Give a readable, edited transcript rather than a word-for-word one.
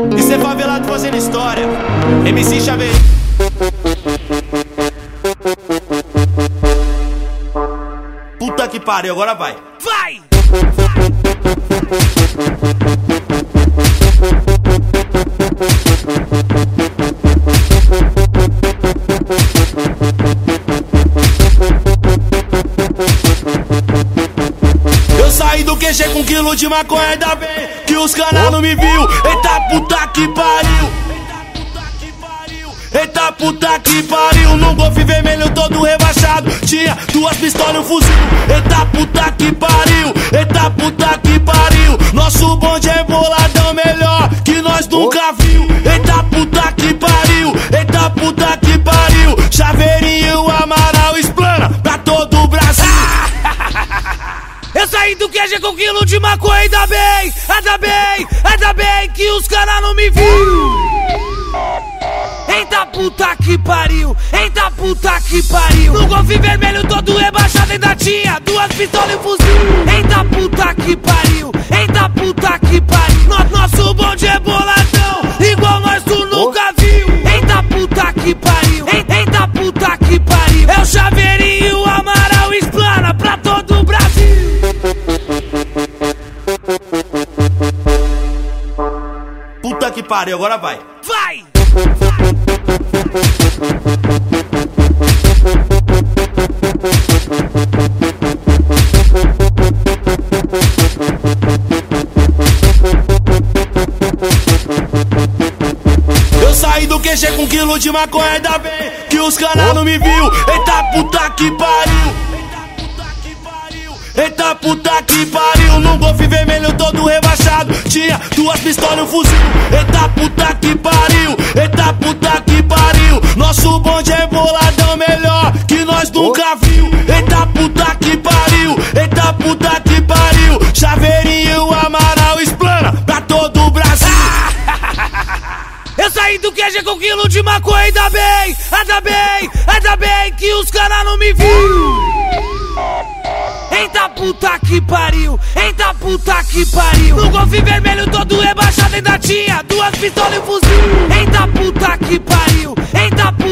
Isso é favelado fazendo história. MC Chaveiro. Puta que pariu, agora vai. Vai! Eu saí do QG com 1 quilo de maconha, ainda bem que os caras não me viu. Eita puta que pariu. Eita puta que pariu. Num golfe vermelho todo rebaixado, tinha 2 pistolas e um fuzil. Eita puta que pariu. Eita puta que pariu. Nosso bonde é boladão, melhor que nós nunca viu. Eita puta que pariu. Eita puta que pariu. Chaveirinho, Amaral, explana pra todo o Brasil. Eu saí do QG com 1 quilo de maconha, ainda bem que os caras não me viu. Eita puta que pariu, eita puta que pariu. No golfe vermelho todo rebaixado ainda tinha 2 pistolas e um fuzil. Eita puta que pariu, eita puta que pariu. Nosso bonde é boladão, igual nós tu nunca viu. Eita puta que pariu, eita puta que pariu. É o Chaveirinho, Amaral, explana pra todo o Brasil. Puta que pariu, agora vai. Vai! Eu saí do QG com 1 quilo de maconha, ainda bem que os caras não me viu. Eita puta que pariu. Eita puta que pariu. Num golfe vermelho todo rebaixado, tinha 2 pistolas e um fuzil. Eita puta que pariu. Eita puta que pariu. Nosso bonde é boladão, melhor que nós nunca viu. Eita puta que pariu. Eita puta que pariu. Chaveirinho, Amaral, explana pra todo o Brasil. Eu saí do QG com 1 quilo de maconha, ainda bem que os caras não me viu. Eita puta que pariu, eita puta que pariu. No golfe vermelho todo rebaixado ainda tinha 2 pistolas e um fuzil. Eita puta que pariu, eita puta